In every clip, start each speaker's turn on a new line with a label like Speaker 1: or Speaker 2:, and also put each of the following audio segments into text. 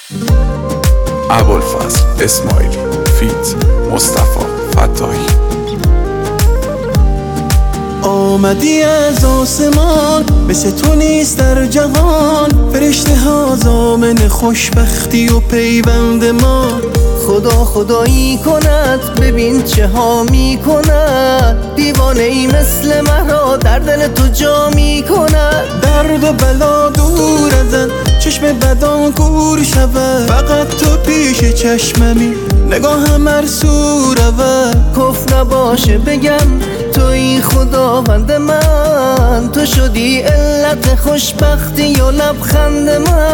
Speaker 1: ابوالفضل اسماعیلی فیت مصطفی فتاحی.
Speaker 2: آمدی از آسمان، مثل تو نیست در جهان. فرشته ها ضامن خوشبختی و پیوند ما.
Speaker 3: خدا خدایی کند، ببین چه ها می کند. دیوانه ای مثل مرا در دل تو جا می کند.
Speaker 2: درد و بلا دور ازت، چشم بدان کور شود. فقط تو پیش چشممی، نگاهم مرسو رود.
Speaker 3: کف نباشه بگم توی خداوند من. تو شدی علت خوشبختی و لبخند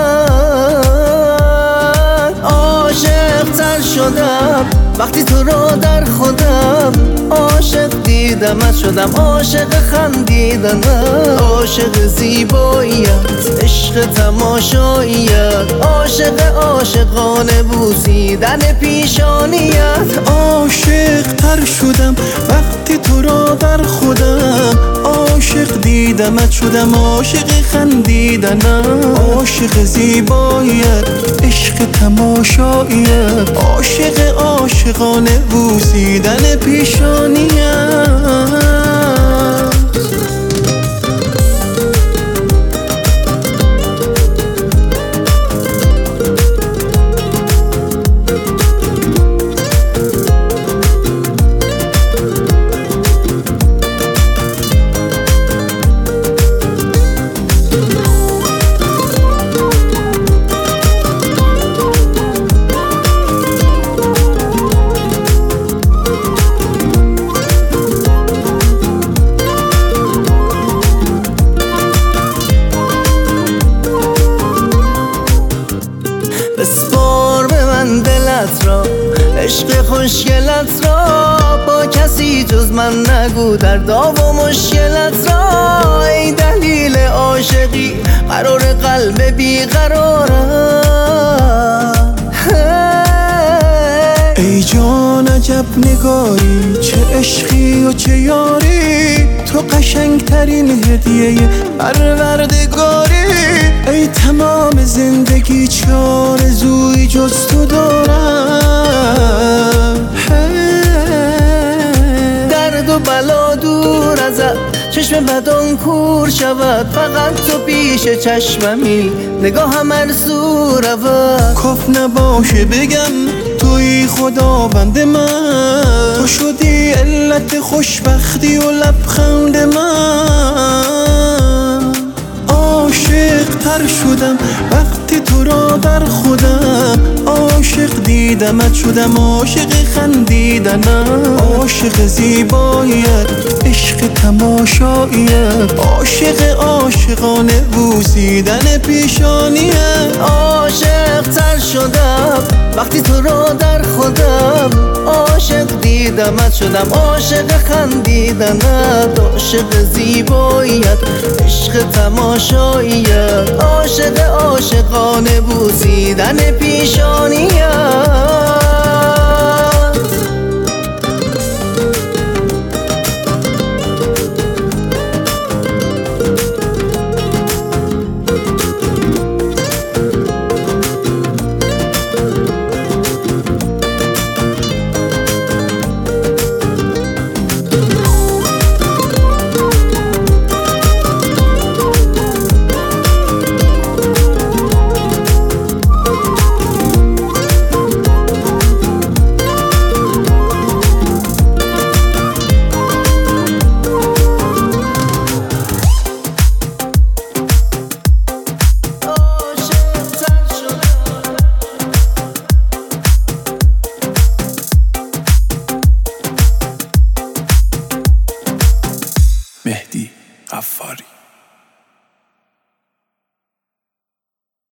Speaker 3: من. عاشق تر شدم وقتی تو را در خودم. عاشق دیدمت شدم عاشق خندیدنت. عاشق زیباییت، عشق تماشاییت. عاشق عاشقانه بوسیدن پیشانیت.
Speaker 2: عاشق تر شدم وقتی تو را در خودم. عاشق دیدمت شدم عاشق خندیدنت. عاشق زیباییت، عشق تماشاییت. عاشق عاشقانه بوسیدن پیشانیت.
Speaker 3: بسپار به من دلت را، عشق خوشگلت را. با کسی جز من نگو دردا و مشکلت را. ای دلیل عاشقی قرار قلب بیقرارم.
Speaker 2: ای جان عجب نگاری، چه عشقی و چه یاری. تو قشنگترین هدیه پروردگاری. ای تمام زندگی چه آرزویی جز تو دارم.
Speaker 3: درد و بلا دور ازت، چشم بدان کور شود. فقط تو پیش چشممی، نگاهم مرسو رود.
Speaker 2: کف نباشه بگم توی خداوند من. تو شدی علت خوشبختی و لبخند من. عاشق تر شدم وقتی تو را در خودم. عاشق دیدمت شدم عاشق خندیدنت. عاشق زیباییت، عشق تماشاییت. عاشق عاشقانه بوسیدن پیشانیت.
Speaker 3: عاشق تر شدم وقتی تو را در خودم. عاشق دیدمت شدم عاشق خندیدنت. عاشق زیباییت، عشق تماشاییت. عاشق عاشقانه بوسیدن پیشانیت.
Speaker 1: مهدی